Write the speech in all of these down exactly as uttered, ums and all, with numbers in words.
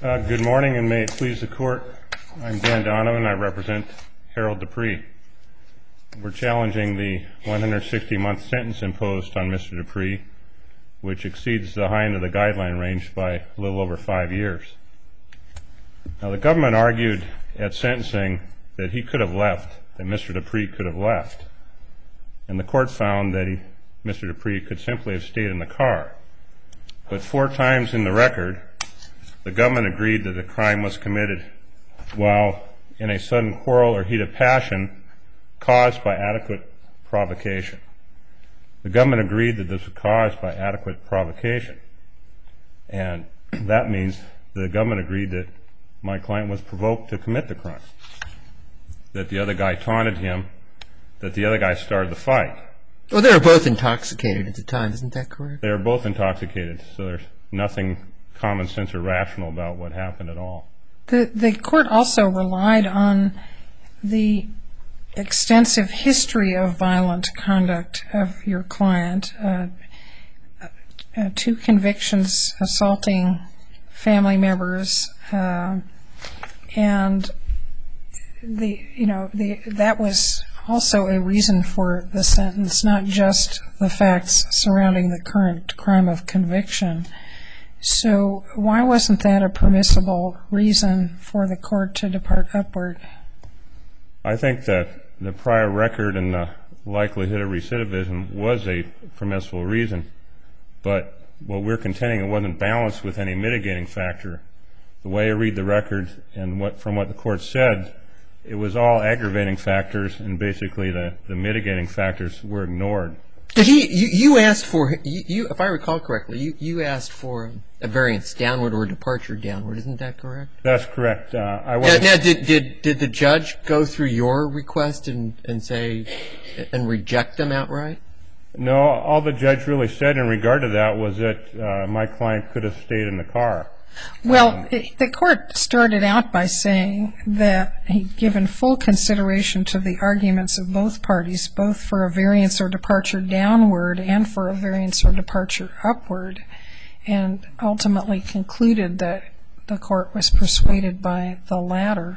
Uh, good morning, and may it please the Court. I'm Dan Donovan. I represent Harold Dupree. We're challenging the one hundred sixty month sentence imposed on Mister Dupree, which exceeds the high end of the guideline range by a little over five years. Now, the government argued at sentencing that he could have left, that Mister Dupree could have left, and the Court found that he, Mister Dupree could simply have stayed in the car. But four times in the record, the government agreed that the crime was committed while in a sudden quarrel or heat of passion caused by adequate provocation. The government agreed that this was caused by adequate provocation, and that means the government agreed that my client was provoked to commit the crime, that the other guy taunted him, that the other guy started the fight. Well, they were both intoxicated at the time, isn't that correct? They were both intoxicated, so there's nothing common sense or rational about what happened at all. The, the Court also relied on the extensive history of violent conduct of your client, uh, uh, two convictions assaulting family members, uh, and the you know the that was also a reason for the sentence, not just the facts surrounding the current crime of conviction. So why wasn't that a permissible reason for the Court to depart upward? I think that the prior record and the likelihood of recidivism was a permissible reason, but what we're contending, it wasn't balanced with any mitigating factor. The way I read the record and what from what the Court said, it was all aggravating factors, and basically the, the mitigating factors were ignored. Did he? You, you asked for you, you, if I recall correctly, you, you asked for a variance downward or departure downward. Isn't that correct? That's correct. Uh, I now, now, did did did the judge go through your request and and say and reject them outright? No. All the judge really said in regard to that was that uh, my client could have stayed in the car. Well, um, the Court started out by saying that he'd given full consideration to the arguments of both parties, both for a variance or departure downward and for a variance or departure upward, and ultimately concluded that the Court was persuaded by the latter.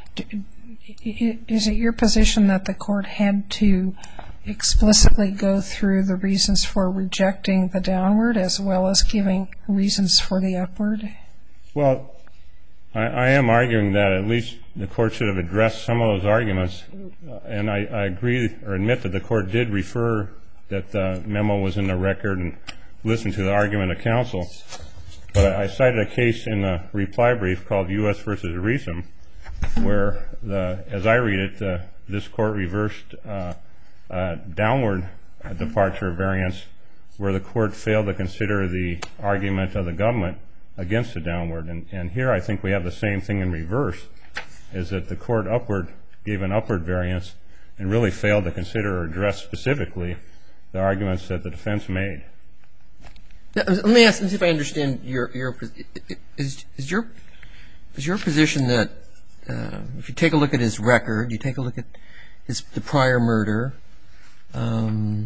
Is it your position that the Court had to explicitly go through the reasons for rejecting the downward as well as giving reasons for the upward? Well, I, I am arguing that at least the Court should have addressed some of those arguments, and I, I agree or admit that the Court did refer that the memo was in the record and listened to the argument of counsel. But I, I cited a case in the reply brief called U S versus Reesum, where, the, as I read it, uh, this Court reversed uh, uh, downward departure variance where the Court failed to consider the argument of the government against the downward. And, and here I think we have the same thing in reverse, is that the Court upward gave an upward variance and really failed to consider or address specifically the arguments that the defense made. Now, let me ask, let me see if I understand your, your is, is your is your position that uh, if you take a look at his record, you take a look at his the prior murder, um,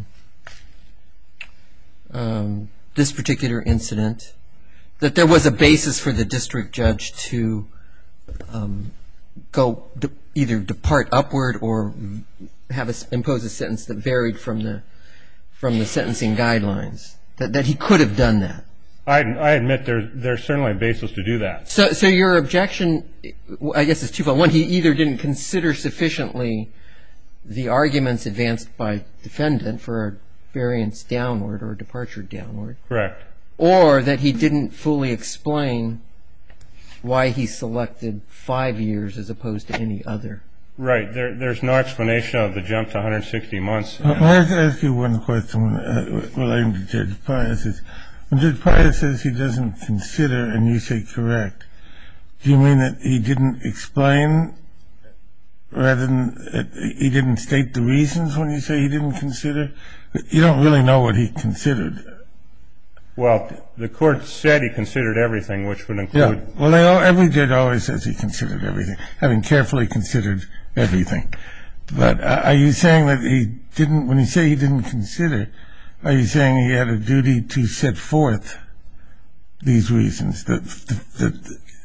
um, this particular incident, that there was a basis for the district judge to um, go de- either depart upward or have a, impose a sentence that varied from the from the sentencing guidelines, that, that he could have done that? I, I admit there's, there's certainly a basis to do that. So, so your objection, I guess, is twofold. One, he either didn't consider sufficiently the arguments advanced by defendant for a variance downward or departure downward. Correct. Or that he didn't fully explain why he selected five years as opposed to any other. Right. There, there's no explanation of the jump to one hundred sixty months. Let me ask you one question uh, relating to Judge Pius. When Judge Pius says he doesn't consider, and you say correct, do you mean that he didn't explain rather than uh, he didn't state the reasons when you say he didn't consider? You don't really know what he considered. Well, the Court said he considered everything, which would include... Yeah. Well, they all, every judge always says he considered everything, having carefully considered everything. But uh, are you saying that he didn't, when you say he didn't consider, are you saying he had a duty to set forth these reasons, that, that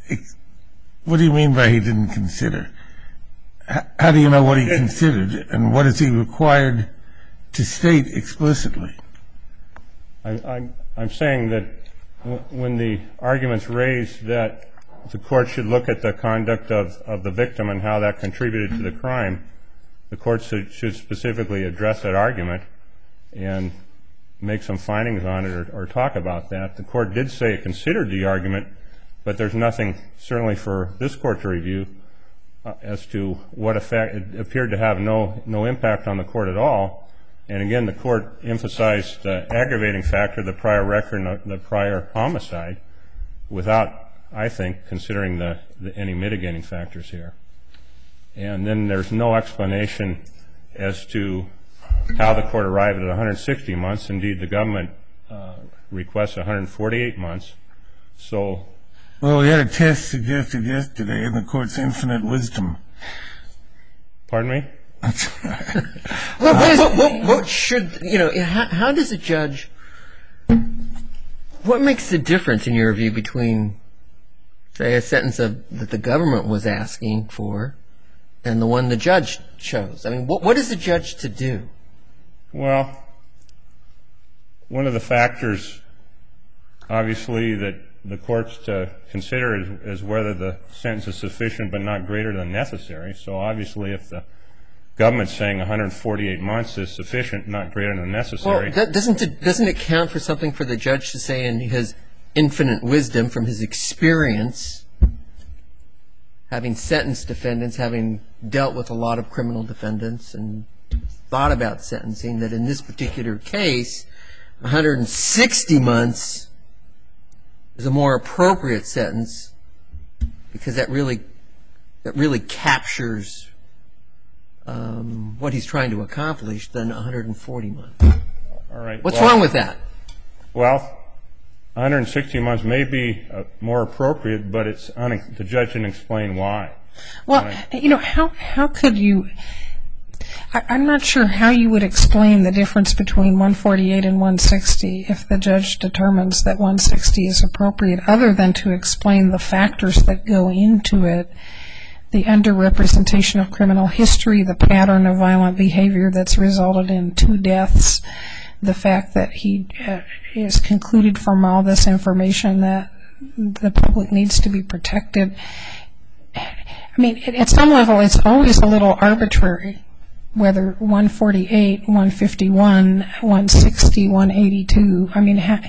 what do you mean by he didn't consider? How do you know what he considered, and what is he required to state explicitly? I, I, I'm saying that w- when the argument's raised that the court should look at the conduct of, of the victim and how that contributed to the crime, the court should, should specifically address that argument and make some findings on it, or, or talk about that. The court did say it considered the argument, but there's nothing certainly for this court to review uh, as to what effect. It appeared to have no no impact on the court at all. And again, the court emphasized the aggravating factor, the prior record, and the prior homicide, without, I think, considering the, the any mitigating factors here. And then there's no explanation as to how the court arrived at one hundred sixty months. Indeed, the government uh, requests one hundred forty-eight months. So, well, we had a test suggested yesterday in the court's infinite wisdom. Pardon me? Well, what, what, what should, you know, how, how does a judge, what makes the difference in your view between, say, a sentence of, that the government was asking for and the one the judge chose? I mean, what, what is the judge to do? Well, one of the factors, obviously, that the court's to consider is, is whether the sentence is sufficient but not greater than necessary. So obviously, if the government's saying one hundred forty-eight months is sufficient, not greater than necessary. Well, that, doesn't it, doesn't it count for something for the judge to say in his infinite wisdom from his experience, having sentenced defendants, having dealt with a lot of criminal defendants and thought about sentencing, that in this particular case, one hundred sixty months is a more appropriate sentence because that really, that really captures Um, what he's trying to accomplish than one hundred forty months. All right. What's well, wrong with that? Well, one hundred sixty months may be uh, more appropriate, but it's un- the judge didn't explain why. Well, you know, how how could you? I, I'm not sure how you would explain the difference between one forty-eight and one sixty if the judge determines that one sixty is appropriate, other than to explain the factors that go into it. The underrepresentation of criminal history, the pattern of violent behavior that's resulted in two deaths, the fact that he uh, is concluded from all this information that the public needs to be protected. I mean, at some level, it's always a little arbitrary, whether one forty-eight, one fifty-one, one sixty, one eighty-two. I mean, ha-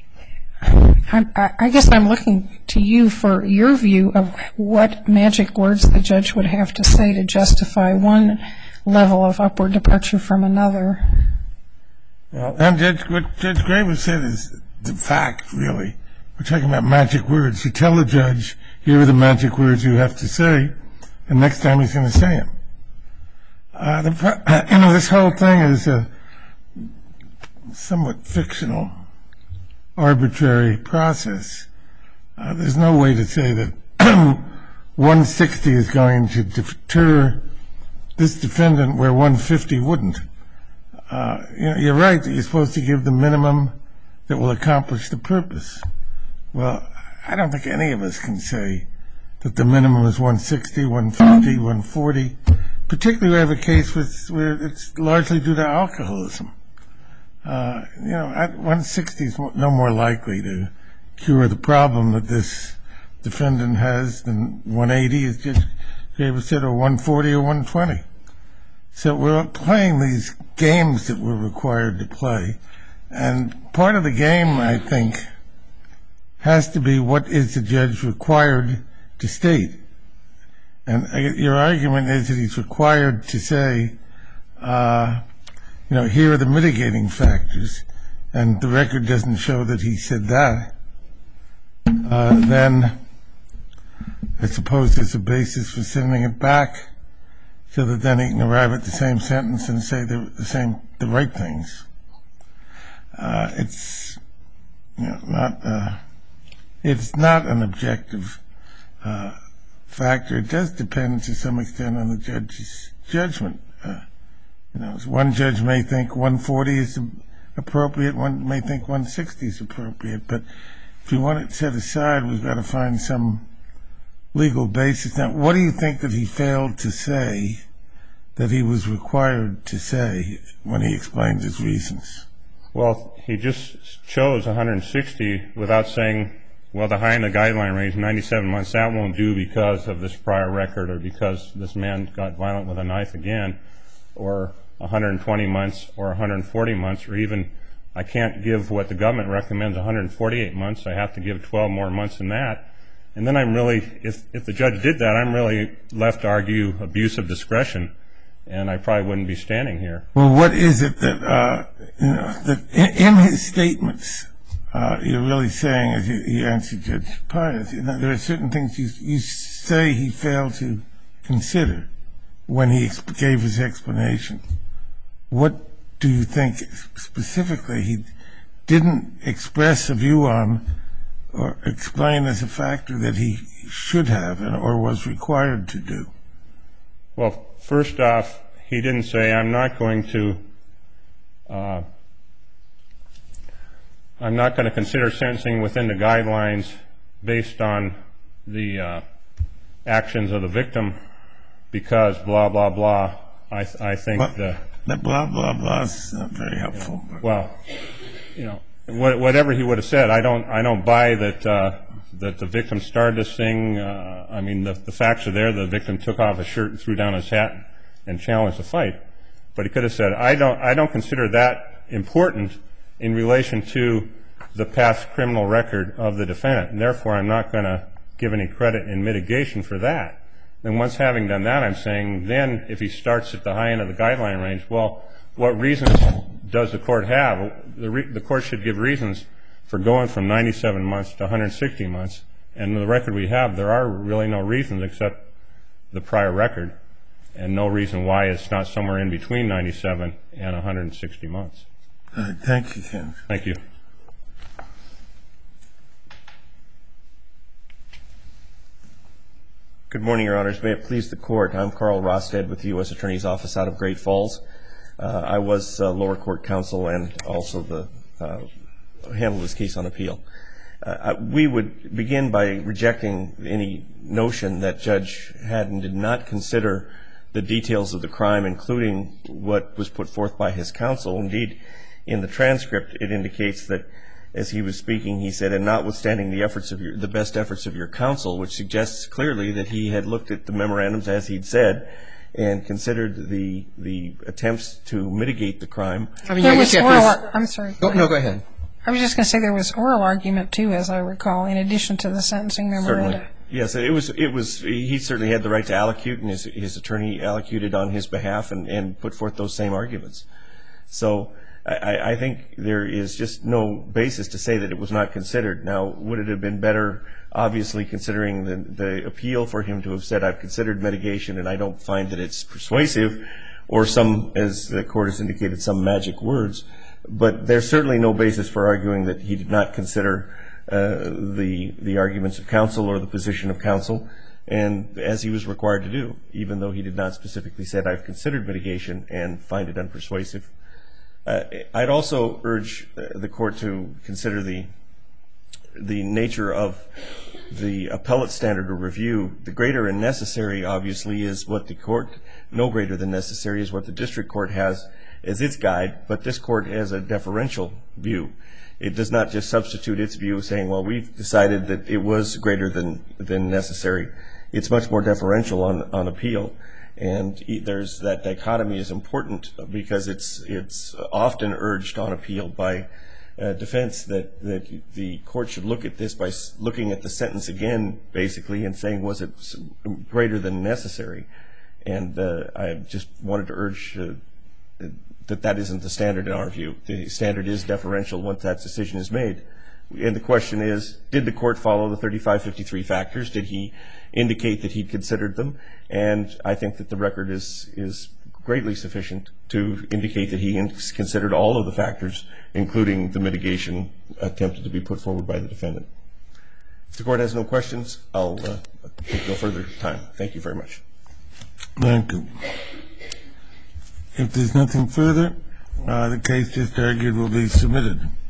I, I guess I'm looking to you for your view of what magic words the judge would have to say to justify one level of upward departure from another. Well, and Judge, what Judge Graber said is the fact, really. We're talking about magic words. You tell the judge, here are the magic words you have to say, and next time he's going to say them. Uh, the, you know, this whole thing is a somewhat fictional, arbitrary process. Uh, there's no way to say that one sixty is going to deter this defendant where one fifty wouldn't. Uh, you know, you're right that you're supposed to give the minimum that will accomplish the purpose. Well, I don't think any of us can say that the minimum is one sixty, one fifty, one forty, particularly we have a case with, where it's largely due to alcoholism. Uh, you know, one sixty is no more likely to cure the problem that this defendant has than one eighty, as Judge Graber said, or one forty or one twenty. So we're playing these games that we're required to play. And part of the game, I think, has to be what is the judge required to state. And your argument is that he's required to say, uh, you know, here are the mitigating factors, and the record doesn't show that he said that. Uh, then I suppose there's a basis for sending it back so that then he can arrive at the same sentence and say the, the same, the right things. Uh, it's, you know, not, uh, it's not an objective uh, factor. It does depend to some extent on the judge's judgment. Uh, you know, one judge may think one forty is appropriate, one may think one sixty is appropriate, but if you want it set aside, we've got to find some legal basis. Now, what do you think that he failed to say that he was required to say when he explained his reasons? Well, he just chose one hundred sixty without saying, well, the high end of the guideline range, ninety-seven months, that won't do because of this prior record or because this man got violent with a knife again, or one hundred twenty months or one hundred forty months, or even I can't give what the government recommends, one hundred forty-eight months. I have to give twelve more months than that. And then I'm really, if, if the judge did that, I'm really left to argue abuse of discretion, and I probably wouldn't be standing here. Well, what is it that, uh, you know, that in, in his statements, uh, you're really saying, as you, you answered Judge Pius, you know, there are certain things you, you say he failed to consider when he ex- gave his explanation. What do you think specifically he didn't express a view on or explain as a factor that he should have and, or was required to do? Well, first off, he didn't say, I'm not going to, uh, I'm not going to consider sentencing within the guidelines based on the uh, actions of the victim because blah, blah, blah. I, th- I think But the... That blah, blah, blah is not very helpful. Yeah. Well, you know, wh- whatever he would have said, I don't, I don't buy that, uh, that the victim started this thing. Uh, I mean, the, the facts are there. The victim took off his shirt and threw down his hat and challenged the fight. But he could have said, I don't, I don't consider that important in relation to the past criminal record of the defendant, and therefore I'm not going to give any credit in mitigation for that. And once having done that, I'm saying then if he starts at the high end of the guideline range, well, what reasons does the court have? The, re- the court should give reasons for going from ninety-seven months to one hundred sixty months. And the record we have, there are really no reasons except the prior record, and no reason why it's not somewhere in between ninety-seven and one hundred sixty months. All right, thank you, Ken. Thank you. Good morning, Your Honors. May it please the Court. I'm Carl Rosted with the U S Attorney's Office out of Great Falls. Uh, I was uh, lower court counsel and also the uh, handled this case on appeal. Uh, we would begin by rejecting any notion that Judge Haddon did not consider the details of the crime, including what was put forth by his counsel. Indeed, in the transcript, it indicates that as he was speaking, he said, and notwithstanding the efforts of your, the best efforts of your counsel, which suggests clearly that he had looked at the memorandums as he'd said and considered the the attempts to mitigate the crime. I mean, there I was guess you oral, have to- I'm sorry. Go, no, go ahead. I was just going to say there was oral argument, too, as I recall, in addition to the sentencing memoranda. Certainly. Yes, it was, it was, he certainly had the right to allocute, and his, his attorney allocated on his behalf and, and put forth those same arguments. So I, I think there is just no basis to say that it was not considered. Now, would it have been better, obviously, considering the, the appeal for him to have said, I've considered mitigation and I don't find that it's persuasive, or some, as the Court has indicated, some magic words. But there's certainly no basis for arguing that he did not consider uh, the the arguments of counsel or the position of counsel, and as he was required to do, even though he did not specifically say, I've considered mitigation and find it unpersuasive. Uh, I'd also urge the Court to consider the the nature of the appellate standard of review. The greater and necessary, obviously, is what the Court, no greater than necessary, is what the district court has as its guide, but this Court has a deferential view. It does not just substitute its view saying, well, we've decided that it was greater than, than necessary. It's much more deferential on, on appeal. And there's that dichotomy is important because it's it's often urged on appeal by uh, defense that, that the Court should look at this by looking at the sentence again, basically, and saying, was it greater than necessary? And uh, I just wanted to urge uh, that that isn't the standard in our view. The standard is deferential once that decision is made. And the question is, did the Court follow the thirty-five fifty-three factors? Did he indicate that he'd considered them? And I think that the record is is greatly sufficient to indicate that he considered all of the factors, including the mitigation attempted to be put forward by the defendant. If the Court has no questions, I'll uh, take no further time. Thank you very much. Thank you. If there's nothing further, uh, the case just argued will be submitted.